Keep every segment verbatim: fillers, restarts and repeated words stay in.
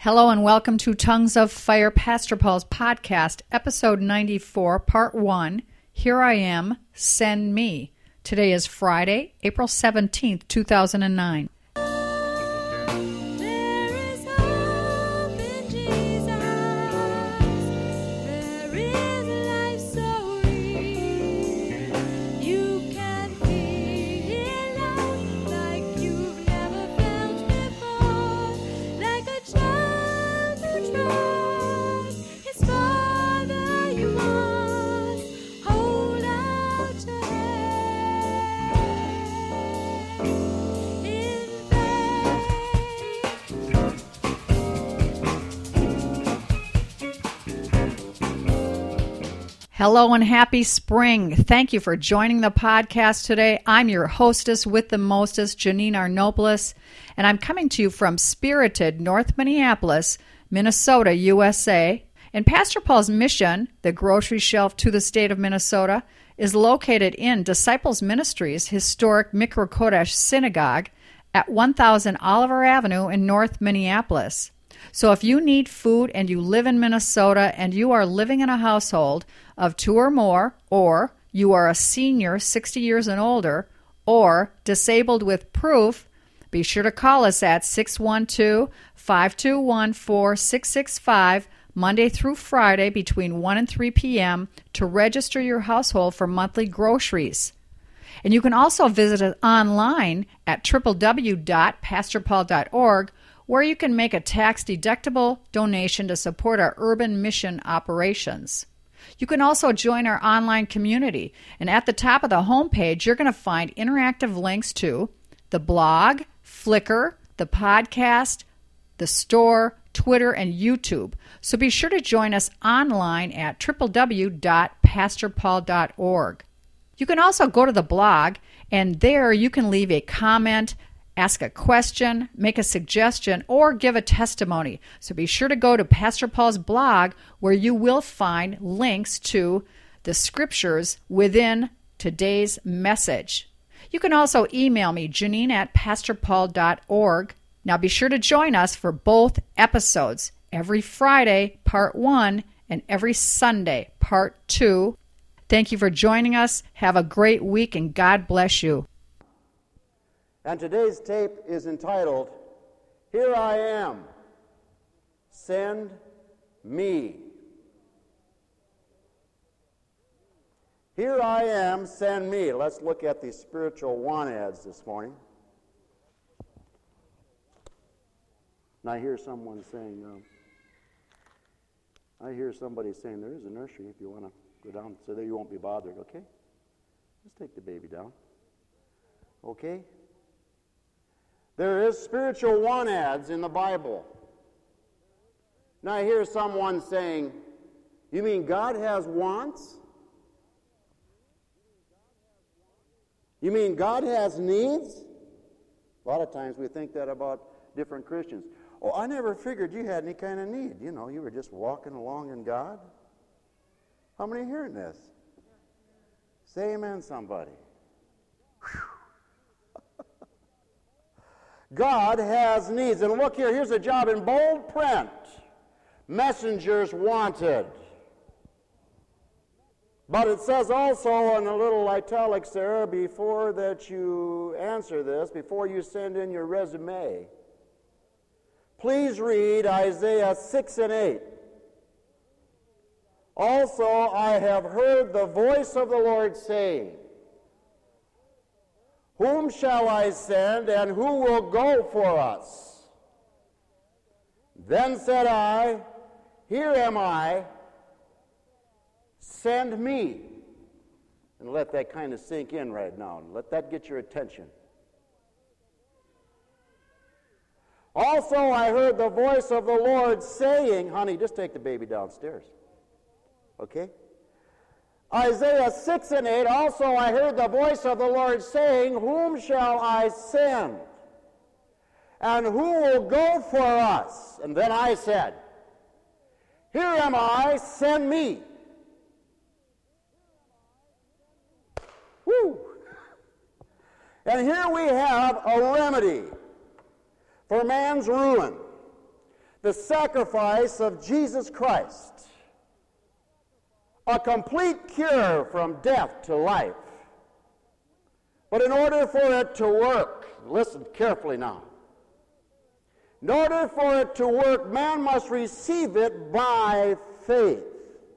Hello and welcome to Tongues of Fire, Pastor Paul's podcast, episode ninety-four, part one. Here I am, send me. Today is Friday, April seventeenth, two thousand nine. Hello and happy spring. Thank you for joining the podcast today. I'm your hostess with the mostest, Janine Arnopoulos, and I'm coming to you from spirited North Minneapolis, Minnesota, U S A. And Pastor Paul's mission, the grocery shelf to the state of Minnesota, is located in Disciples Ministries' historic Mikra Kodesh Synagogue at one thousand Oliver Avenue in North Minneapolis. So if you need food and you live in Minnesota and you are living in a household of two or more, or you are a senior sixty years and older, or disabled with proof, be sure to call us at six one two, five two one, four six six five Monday through Friday between one and three p.m. to register your household for monthly groceries. And you can also visit us online at w w w dot pastor paul dot org, where you can make a tax-deductible donation to support our urban mission operations. You can also join our online community, and at the top of the homepage, you're going to find interactive links to the blog, Flickr, the podcast, the store, Twitter, and YouTube. So be sure to join us online at w w w dot pastor paul dot org. You can also go to the blog, and there you can leave a comment, ask a question, make a suggestion, or give a testimony. So be sure to go to Pastor Paul's blog, where you will find links to the scriptures within today's message. You can also email me, Janine at pastor paul dot org. Now be sure to join us for both episodes, every Friday, part one, and every Sunday, part two. Thank you for joining us. Have a great week, and God bless you. And today's tape is entitled, Here I Am, Send Me. Here I am, send me. Let's look at the spiritual want-ads this morning. And I hear someone saying, um, I hear somebody saying, there is a nursery if you want to go down, so that you won't be bothered, okay? Just take the baby down. Okay? There is spiritual want-ads in the Bible. Now I hear someone saying, you mean God has wants? You mean God has needs? A lot of times we think that about different Christians. Oh, I never figured you had any kind of need. You know, you were just walking along in God. How many are hearing this? Say amen, somebody. Whew. God has needs. And look here, here's a job in bold print. Messengers wanted. But it says also in a little italics there, before that you answer this, before you send in your resume, please read Isaiah six and eight. Also, I have heard the voice of the Lord saying, whom shall I send, and who will go for us? Then said I, here am I, send me. And let that kind of sink in right now. Let that get your attention. Also I heard the voice of the Lord saying, honey, just take the baby downstairs. Okay? Isaiah six and eight, also I heard the voice of the Lord saying, whom shall I send? And who will go for us? And then I said, here am I, send me. Woo! And here we have a remedy for man's ruin. the sacrifice of Jesus Christ, a complete cure from death to life. But in order for it to work, listen carefully now, in order for it to work, man must receive it by faith.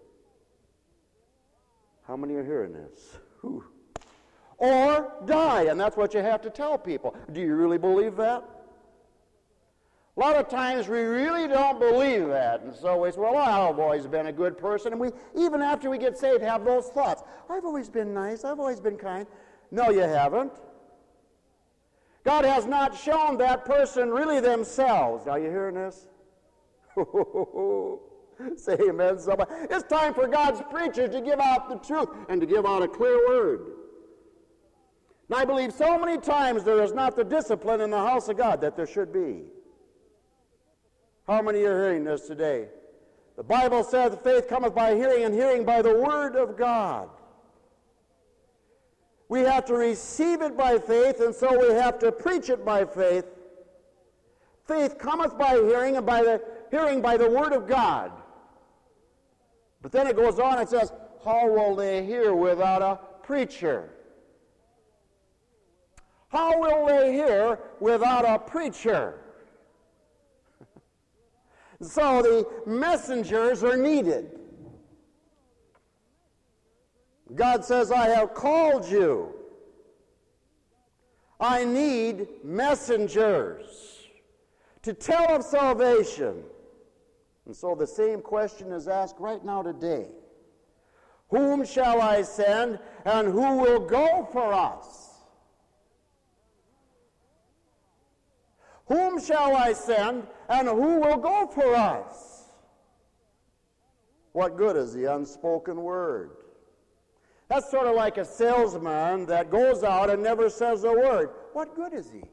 How many are hearing this? Whew. Or die, and that's what you have to tell people. Do you really believe that? A lot of times we really don't believe that, and so we say, well, I've always been a good person, and we, even after we get saved, have those thoughts. I've always been nice, I've always been kind. No, you haven't. God has not shown that person really themselves. Are you hearing this? Say amen, somebody. It's time for God's preachers to give out the truth and to give out a clear word. And I believe so many times there is not the discipline in the house of God that there should be. How many are hearing this today? The Bible says that faith cometh by hearing, and hearing by the word of God. We have to receive it by faith, and so we have to preach it by faith. Faith cometh by hearing, and by the hearing by the word of God. But then it goes on and says, how will they hear without a preacher? How will they hear without a preacher? So the messengers are needed. God says, I have called you. I need messengers to tell of salvation. And so the same question is asked right now today. Whom shall I send, and who will go for us? Whom shall I send, and who will go for us? What good is the unspoken word? That's sort of like a salesman that goes out and never says a word. What good is he?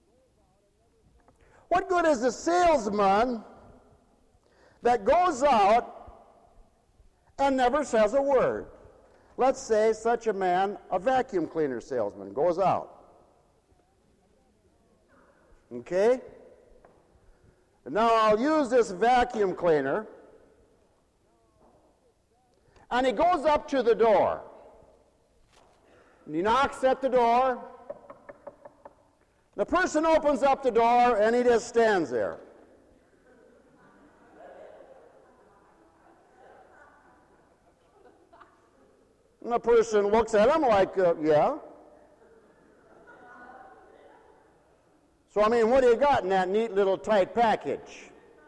What good is the salesman that goes out and never says a word? Let's say such a man, a vacuum cleaner salesman, goes out. Okay? And now I'll use this vacuum cleaner, and he goes up to the door. And he knocks at the door. The person opens up the door, and he just stands there. And the person looks at him like, uh, yeah. So, I mean, what do you got in that neat little tight package?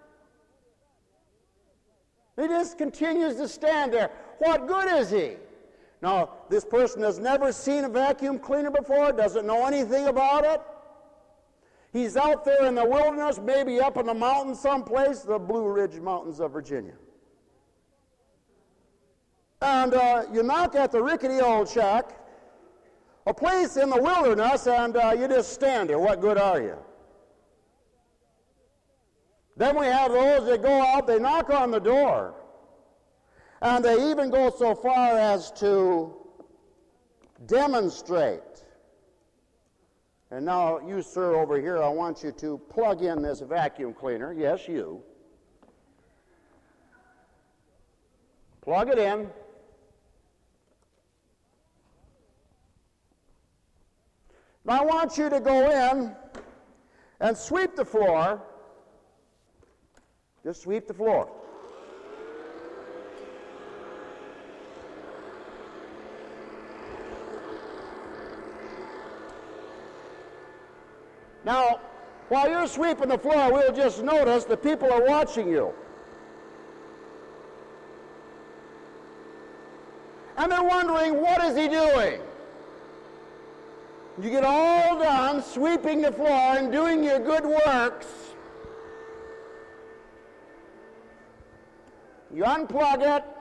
He just continues to stand there. What good is he? Now, this person has never seen a vacuum cleaner before, doesn't know anything about it. He's out there in the wilderness, maybe up in the mountains someplace, the Blue Ridge Mountains of Virginia. And uh, you knock at the rickety old shack, a place in the wilderness, and uh, you just stand there. What good are you? Then we have those that go out, they knock on the door, and they even go so far as to demonstrate. And now, you, sir, over here, I want you to plug in this vacuum cleaner. Yes, you. Plug it in. Now I want you to go in and sweep the floor. Just sweep the floor. Now, while you're sweeping the floor, we'll just notice the people are watching you. And they're wondering, what is he doing? You get all done sweeping the floor and doing your good works. You unplug it,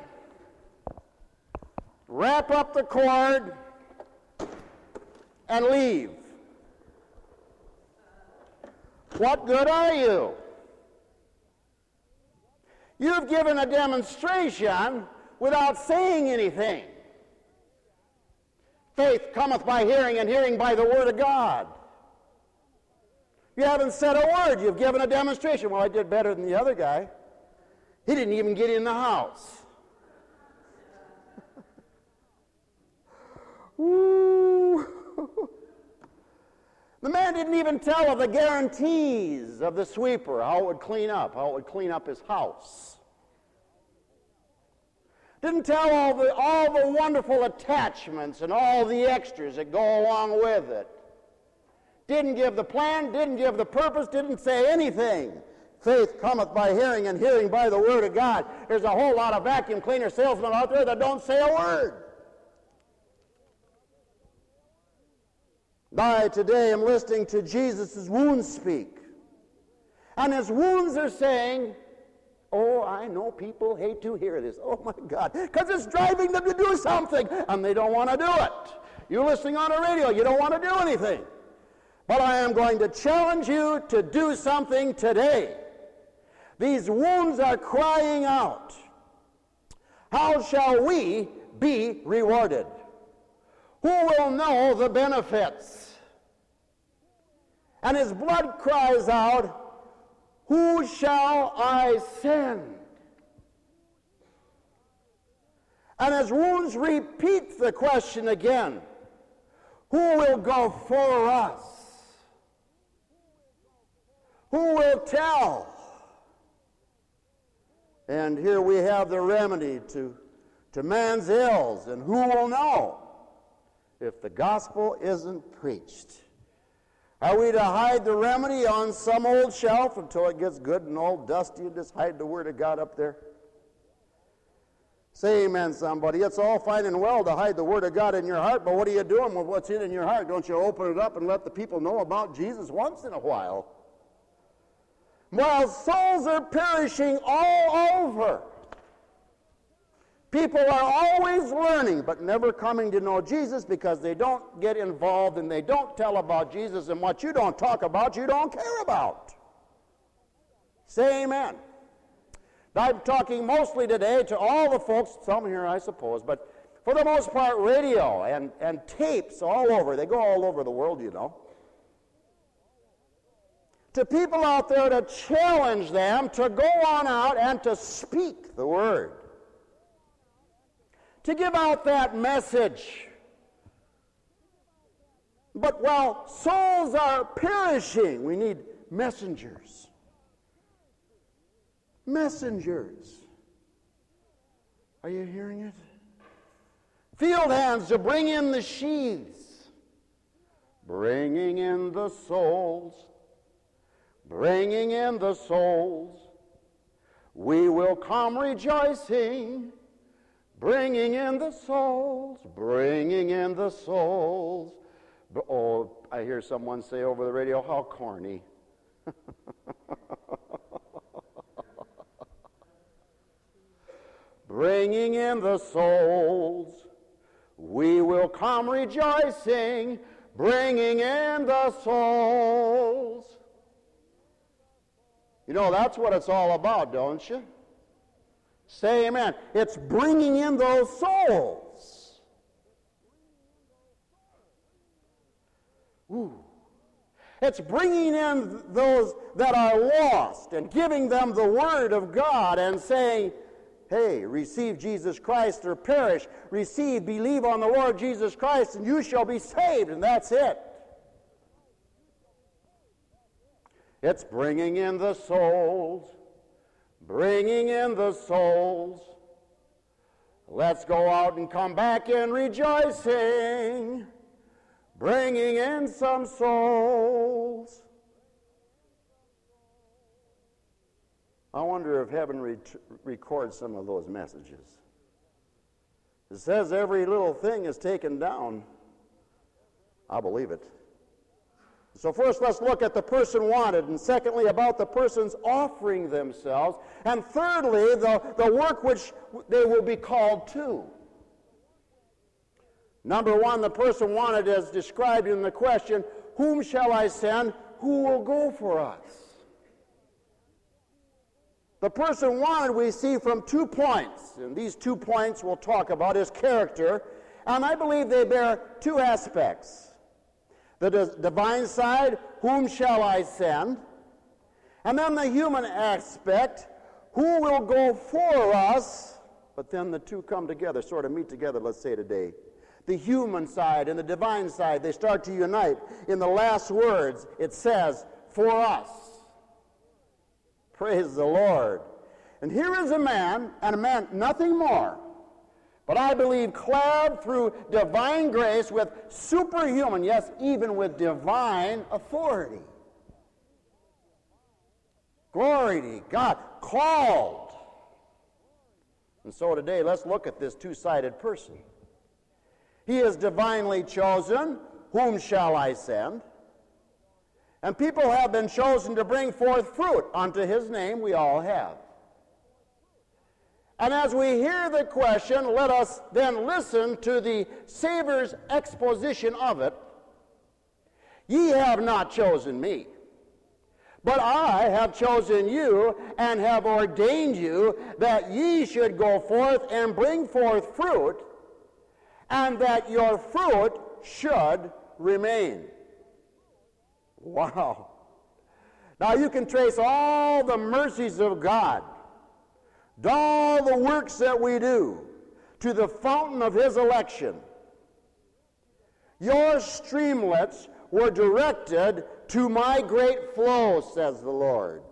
wrap up the cord, and leave. What good are you? You've given a demonstration without saying anything. Faith cometh by hearing, and hearing by the word of God. You haven't said a word. You've given a demonstration. Well, I did better than the other guy. He didn't even get in the house. Ooh. The man didn't even tell of the guarantees of the sweeper, how it would clean up, how it would clean up his house. Didn't tell all the, all the wonderful attachments and all the extras that go along with it. Didn't give the plan, didn't give the purpose, didn't say anything. Faith cometh by hearing, and hearing by the word of God. There's a whole lot of vacuum cleaner salesmen out there that don't say a word. I today am listening to Jesus' wounds speak. And his wounds are saying, oh, I know people hate to hear this. Oh, my God. Because it's driving them to do something, and they don't want to do it. You're listening on the radio. You don't want to do anything. But I am going to challenge you to do something today. These wounds are crying out. How shall we be rewarded? Who will know the benefits? And his blood cries out, who shall I send? And his wounds repeat the question again, who will go for us? Who will tell? And here we have the remedy to, to man's ills, and who will know if the gospel isn't preached? Are we to hide the remedy on some old shelf until it gets good and old dusty and just hide the word of God up there? Say amen, somebody. It's all fine and well to hide the word of God in your heart, but what are you doing with what's in, in your heart? Don't you open it up and let the people know about Jesus once in a while? While souls are perishing all over, people are always learning but never coming to know Jesus because they don't get involved and they don't tell about Jesus, and what you don't talk about, you don't care about. Say amen. I'm talking mostly today to all the folks, some here I suppose, but for the most part radio and, and tapes all over. They go all over the world, you know. To people out there to challenge them to go on out and to speak the word. To give out that message. But while souls are perishing, we need messengers. Messengers. Are you hearing it? Field hands to bring in the sheaves. Bringing in the souls. Bringing in the souls. We will come rejoicing. Bringing in the souls, bringing in the souls. Oh, I hear someone say over the radio, how corny. Bringing in the souls, we will come rejoicing, bringing in the souls. You know, that's what it's all about, don't you? Say amen. It's bringing in those souls. Ooh. It's bringing in those that are lost and giving them the word of God and saying, hey, receive Jesus Christ or perish. Receive, believe on the Lord Jesus Christ and you shall be saved, and that's it. It's bringing in the souls. Bringing in the souls. Let's go out and come back in rejoicing. Bringing in some souls. I wonder if heaven re- records some of those messages. It says every little thing is taken down. I believe it. So first, let's look at the person wanted, and secondly, about the persons offering themselves, and thirdly, the, the work which they will be called to. Number one, the person wanted as described in the question, whom shall I send? Who will go for us? The person wanted we see from two points, and these two points we'll talk about his character, and I believe they bear two aspects. The divine side, whom shall I send? And then the human aspect, who will go for us? But then the two come together, sort of meet together, let's say today. The human side and the divine side, they start to unite. In the last words, it says, for us. Praise the Lord. And here is a man, and a man, nothing more, but I believe clad through divine grace with superhuman, yes, even with divine authority. Glory to God. Called. And so today, let's look at this two-sided person. He is divinely chosen. Whom shall I send? And people have been chosen to bring forth fruit unto his name. We all have. And as we hear the question, let us then listen to the Savior's exposition of it. Ye have not chosen me, but I have chosen you and have ordained you that ye should go forth and bring forth fruit, and that your fruit should remain. Wow. Now you can trace all the mercies of God, all the works that we do, to the fountain of his election. Your streamlets were directed to my great flow, says the Lord.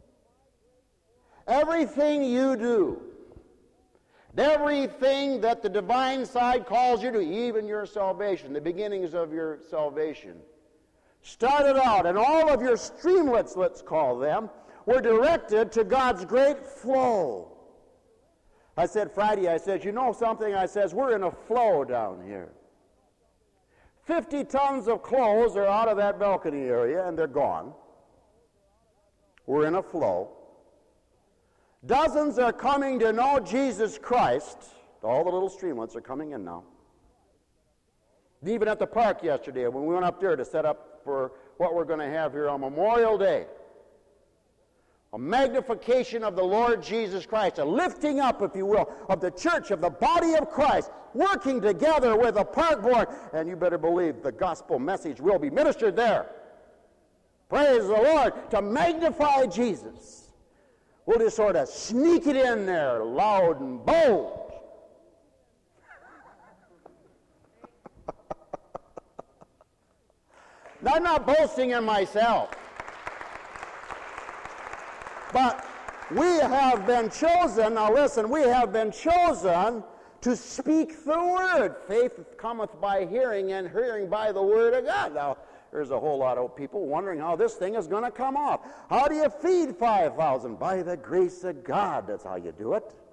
Everything you do, everything that the divine side calls you to, even your salvation, the beginnings of your salvation, started out, and all of your streamlets, let's call them, were directed to God's great flow. I said Friday, I said, you know something? I says, we're in a flow down here. Fifty tons of clothes are out of that balcony area, and they're gone. We're in a flow. Dozens are coming to know Jesus Christ. All the little streamlets are coming in now. Even at the park yesterday, when we went up there to set up for what we're going to have here on Memorial Day, a magnification of the Lord Jesus Christ, a lifting up, if you will, of the church, of the body of Christ, working together with a park board. And you better believe the gospel message will be ministered there. Praise the Lord, to magnify Jesus. We'll just sort of sneak it in there, loud and bold. Now, I'm not boasting in myself. But we have been chosen, now listen, we have been chosen to speak the word. Faith cometh by hearing, and hearing by the word of God. Now, there's a whole lot of people wondering how this thing is going to come off. How do you feed five thousand? By the grace of God. That's how you do it.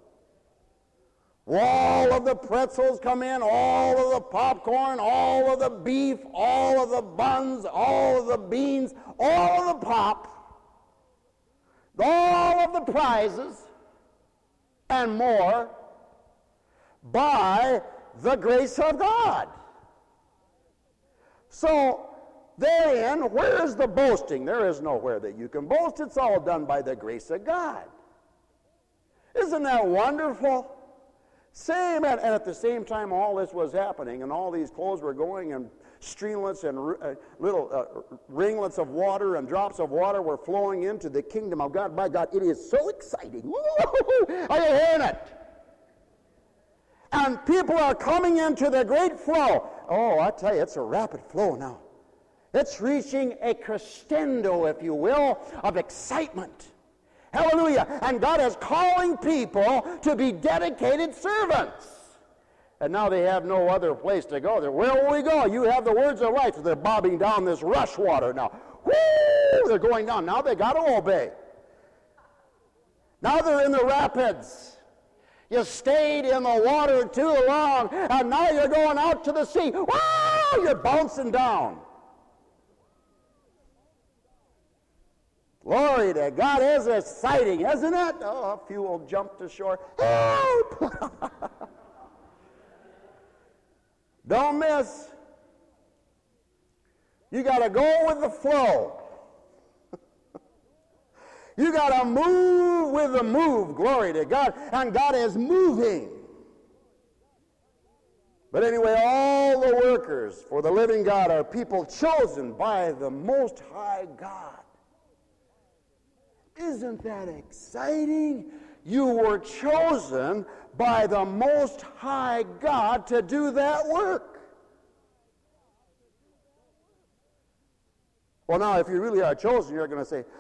All of the pretzels come in, all of the popcorn, all of the beef, all of the buns, all of the beans, all of the pop, all of the prizes, and more, by the grace of God. So, therein, where is the boasting? There is nowhere that you can boast. It's all done by the grace of God. Isn't that wonderful? Same, and at the same time all this was happening, and all these clothes were going, and streamlets and uh, little uh, ringlets of water and drops of water were flowing into the kingdom of God. By God, it is so exciting. Woo-hoo-hoo! Are you hearing it? And people are coming into the great flow. Oh, I tell you, it's a rapid flow now. It's reaching a crescendo, if you will, of excitement. Hallelujah. And God is calling people to be dedicated servants. And now they have no other place to go. They're, where will we go? You have the words of life. They're bobbing down this rush water now. Woo! They're going down. Now they got to obey. Now they're in the rapids. You stayed in the water too long, and now you're going out to the sea. Woo! You're bouncing down. Glory to God. Is exciting, isn't it? Oh, a few will jump to shore. Help! Don't miss. You got to go with the flow. You got to move with the move. Glory to God. And God is moving. But anyway, all the workers for the living God are people chosen by the Most High God. Isn't that exciting? You were chosen by the Most High God to do that work. Well, now, if you really are chosen, you're going to say,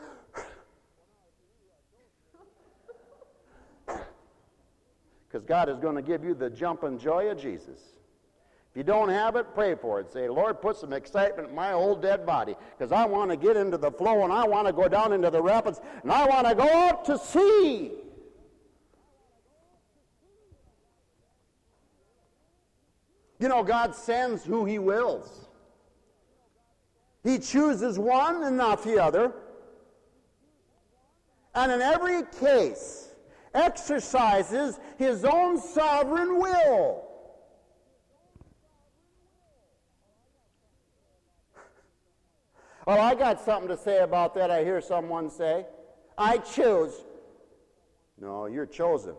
because God is going to give you the jumping joy of Jesus. If you don't have it, pray for it. Say, Lord, put some excitement in my old dead body, because I want to get into the flow, and I want to go down into the rapids, and I want to go out to sea. You know, God sends who He wills. He chooses one and not the other. And in every case, exercises His own sovereign will. Well, I got something to say about that, I hear someone say. I choose. No, you're chosen.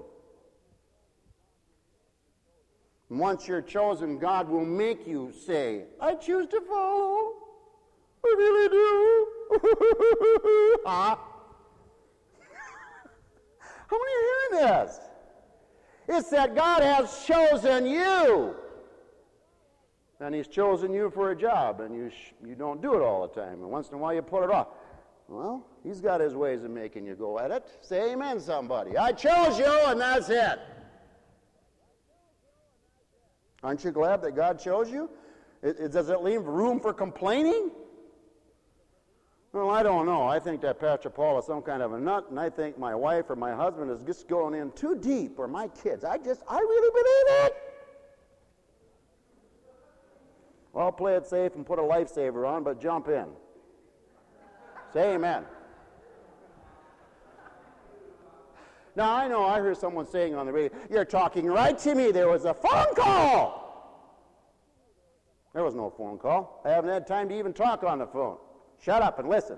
And once you're chosen, God will make you say, I choose to follow. I really do. Huh? How many are hearing this? It's that God has chosen you. And He's chosen you for a job, and you sh- you don't do it all the time. And once in a while you put it off. Well, He's got His ways of making you go at it. Say amen, somebody. I chose you, and that's it. Aren't you glad that God chose you? It, it, does it leave room for complaining? Well, I don't know. I think that Pastor Paul is some kind of a nut, and I think my wife or my husband is just going in too deep, or my kids. I just, I really believe it. Well, play it safe and put a lifesaver on, but jump in. Say amen. Now, I know I heard someone saying on the radio, you're talking right to me. There was a phone call. There was no phone call. I haven't had time to even talk on the phone. Shut up and listen.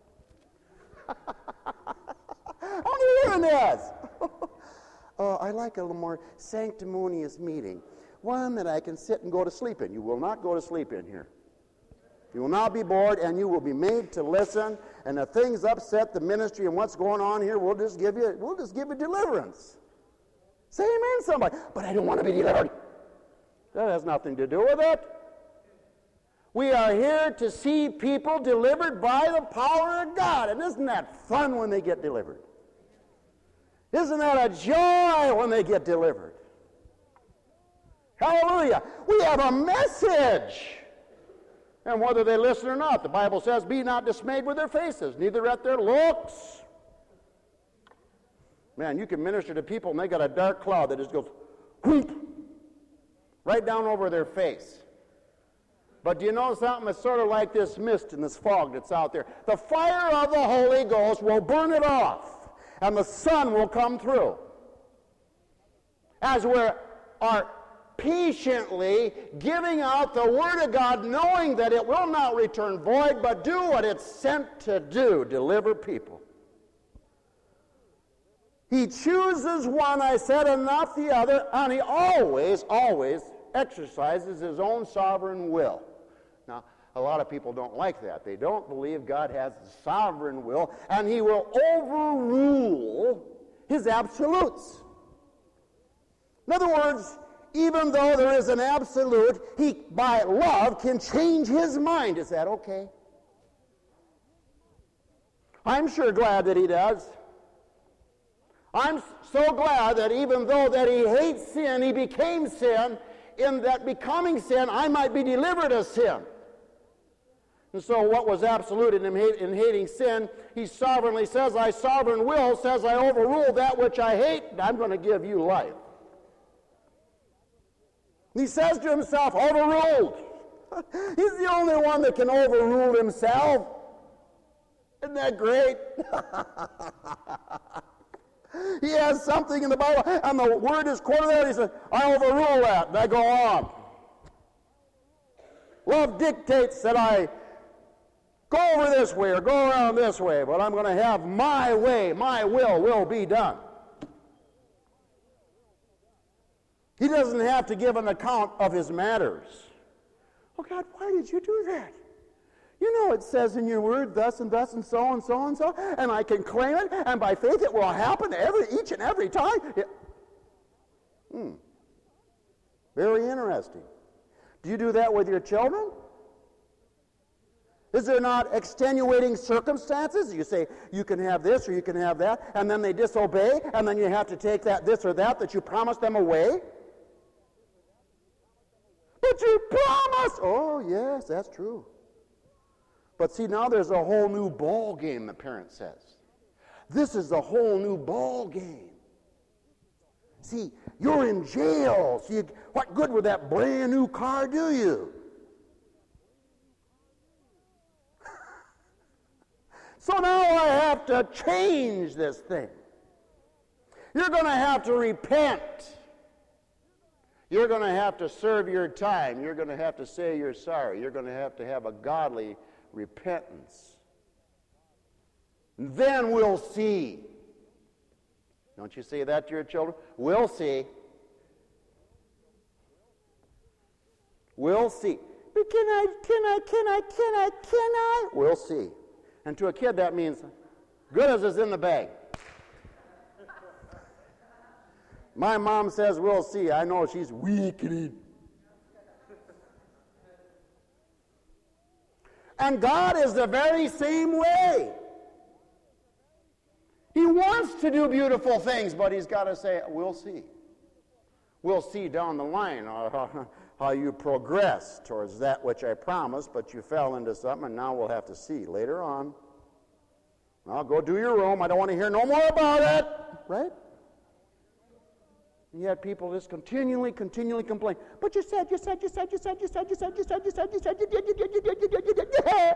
How are you hearing this? uh, I like a little more sanctimonious meeting. One that I can sit and go to sleep in. You will not go to sleep in here. You will not be bored, and you will be made to listen. And if things upset the ministry and what's going on here, we'll just give you, we'll just give you deliverance. Say amen, somebody. But I don't want to be delivered. That has nothing to do with it. We are here to see people delivered by the power of God. And isn't that fun when they get delivered? Isn't that a joy when they get delivered? Hallelujah. We have a message. And whether they listen or not, the Bible says, be not dismayed with their faces, neither at their looks. Man, you can minister to people and they got a dark cloud that just goes whoop, right down over their face. But do you know something? It's sort of like this mist and this fog that's out there. The fire of the Holy Ghost will burn it off, and the sun will come through. As we are patiently giving out the Word of God, knowing that it will not return void, but do what it's sent to do, deliver people. He chooses one, I said, and not the other, and He always, always exercises His own sovereign will. Now, a lot of people don't like that. They don't believe God has a sovereign will, and He will overrule His absolutes. In other words, even though there is an absolute, He, by love, can change His mind. Is that okay? I'm sure glad that He does. I'm so glad that even though that He hates sin, He became sin. In that becoming sin, I might be delivered of sin. And so what was absolute in him hate, in hating sin, He sovereignly says, I sovereign will, says I overrule that which I hate, and I'm going to give you life. He says to Himself, overruled. He's the only one that can overrule Himself. Isn't that great? He has something in the Bible, and the word is quoted there. He says, I overrule that, and I go on. Love dictates that I go over this way or go around this way, but I'm going to have my way, my will will be done. He doesn't have to give an account of his matters. Oh, God, why did you do that? You know it says in your word thus and thus and so and so and so, and I can claim it, and by faith it will happen every each and every time. It, hmm. Very interesting. Do you do that with your children? Is there not extenuating circumstances? You say, you can have this or you can have that, and then they disobey, and then you have to take that this or that that you promised them away? But you promised! Oh, yes, that's true. But see, now there's a whole new ball game, the parent says. This is a whole new ball game. See, you're in jail. So you, what good would that brand new car do you? So now I have to change this thing. You're going to have to repent. You're going to have to serve your time. You're going to have to say you're sorry. You're going to have to have a godly repentance. Then we'll see. Don't you say that to your children? We'll see. We'll see. But can I, can I, can I, can I, can I? We'll see. And to a kid that means, good as is in the bag. My mom says, we'll see. I know she's weakening. And God is the very same way. He wants to do beautiful things, but he's got to say, we'll see. We'll see down the line uh, how you progress towards that which I promised, but you fell into something, and now we'll have to see later on. Now go do your room. I don't want to hear no more about it. Right? And yet people just continually, continually complain. But you said, you said, you said, you said, you said, you said, you said, you said, you said, you did, you did, you did, you did, you did, you did.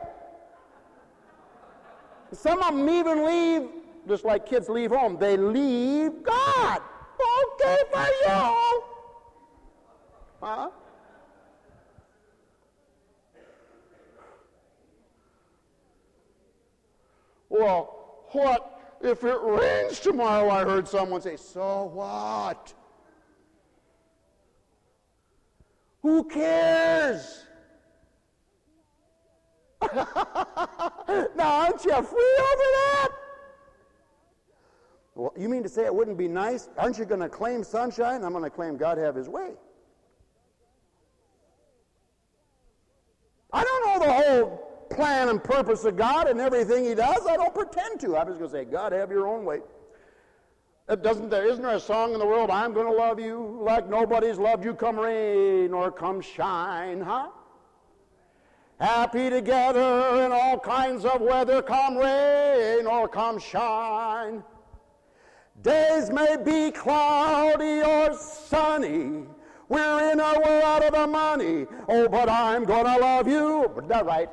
Some of them even leave, just like kids leave home, they leave God. Okay for you. Huh? Well, what if it rains tomorrow? I heard someone say, so what? Who cares? Now, aren't you free over that? Well, you mean to say it wouldn't be nice? Aren't you going to claim sunshine? I'm going to claim God have his way. I don't know the whole plan and purpose of God and everything he does. I don't pretend to. I'm just going to say, God, have your own way. It doesn't there, isn't there a song in the world, I'm going to love you like nobody's loved you, come rain or come shine, huh? Happy together in all kinds of weather, come rain or come shine. Days may be cloudy or sunny. We're in or we're out of the money. Oh, but I'm going to love you. Is that right?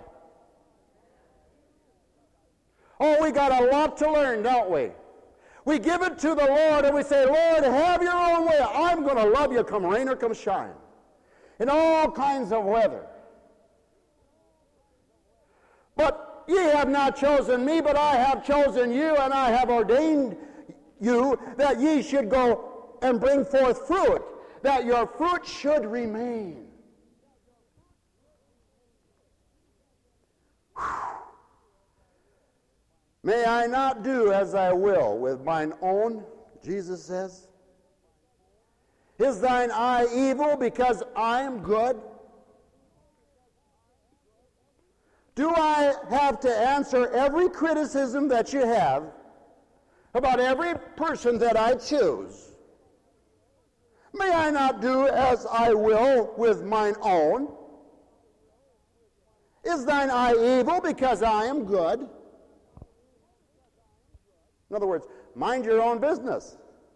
Oh, we got a lot to learn, don't we? We give it to the Lord and we say, Lord, have your own way. I'm going to love you come rain or come shine. In all kinds of weather. But ye have not chosen me, but I have chosen you, and I have ordained you that ye should go and bring forth fruit, that your fruit should remain. Whew. May I not do as I will with mine own, Jesus says. Is thine eye evil because I am good? Do I have to answer every criticism that you have about every person that I choose? May I not do as I will with mine own? Is thine eye evil because I am good? In other words, mind your own business.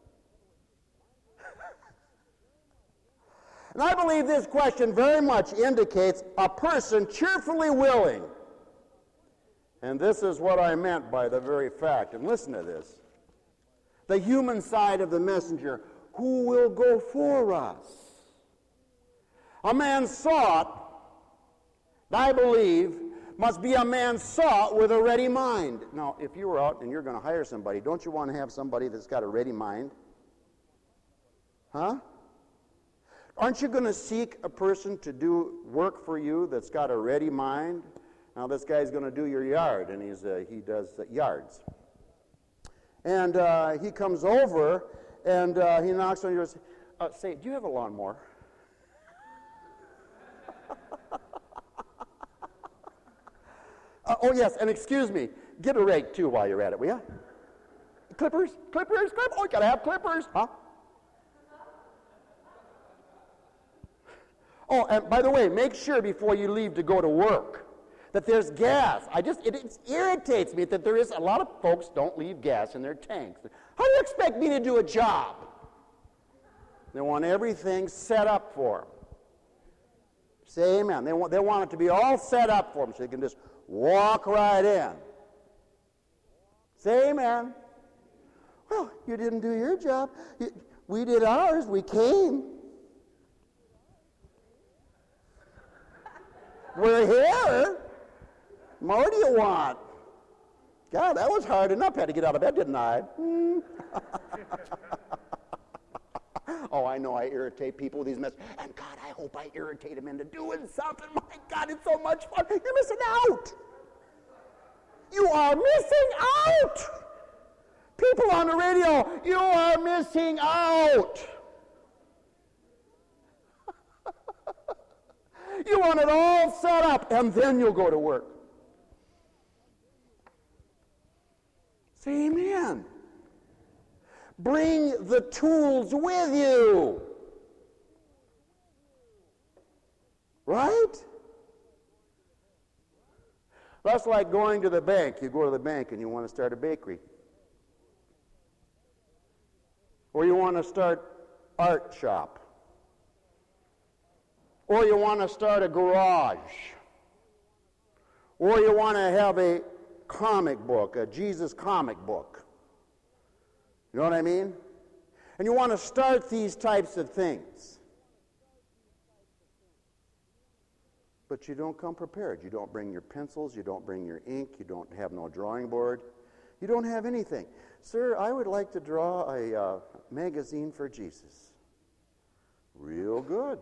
And I believe this question very much indicates a person cheerfully willing. And this is what I meant by the very fact. And listen to this. The human side of the messenger. Who will go for us? A man sought, I believe, must be a man sought with a ready mind. Now, if you were out and you're going to hire somebody, don't you want to have somebody that's got a ready mind? Huh? Aren't you going to seek a person to do work for you that's got a ready mind? Now this guy's going to do your yard, and he's uh, he does uh, yards. And uh, he comes over, and uh, he knocks on yours. Uh, say, do you have a lawnmower? uh, oh yes, and excuse me, get a rake too while you're at it, will you? Clippers, clippers, clippers. Oh, you gotta have clippers, huh? Oh, and by the way, make sure before you leave to go to work that there's gas. I just, it, it irritates me that there is, a lot of folks don't leave gas in their tanks. How do you expect me to do a job? They want everything set up for them. Say amen. They want, they want it to be all set up for them so they can just walk right in. Say amen. Well, you didn't do your job. You, we did ours. We came. We're here. More do you want? God, that was hard enough. I had to get out of bed, didn't I? Hmm. Oh, I know I irritate people with these messages. And God, I hope I irritate them into doing something. My God, it's so much fun. You're missing out. You are missing out. People on the radio, you are missing out. You want it all set up, and then you'll go to work. Say amen. Bring the tools with you. Right? That's like going to the bank. You go to the bank and you want to start a bakery. Or you want to start art shop. Or you want to start a garage. Or you want to have a comic book, a Jesus comic book. You know what I mean? And you want to start these types of things. But you don't come prepared. You don't bring your pencils, you don't bring your ink, you don't have no drawing board. You don't have anything. Sir, I would like to draw a uh, magazine for Jesus. Real good.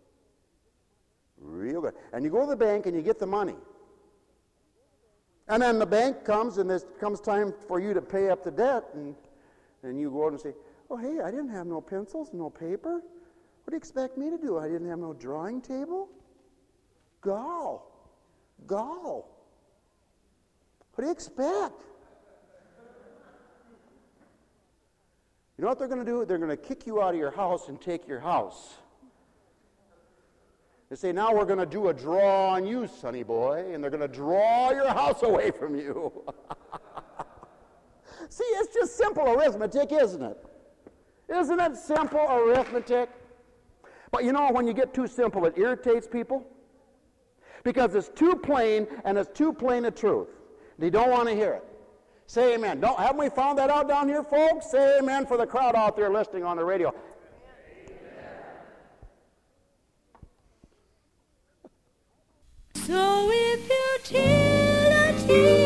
Real good. And you go to the bank and you get the money. And then the bank comes and it comes time for you to pay up the debt, and, and you go out and say, oh, hey, I didn't have no pencils, no paper. What do you expect me to do? I didn't have no drawing table? Go. Go. What do you expect? You know what they're going to do? They're going to kick you out of your house and take your house. They say, now we're going to do a draw on you, sonny boy, and they're going to draw your house away from you. See, it's just simple arithmetic, isn't it? Isn't it simple arithmetic? But you know, when you get too simple, it irritates people. Because it's too plain, and it's too plain a truth. They don't want to hear it. Say amen. Don't, haven't we found that out down here, folks? Say amen for the crowd out there listening on the radio. So if you till a tear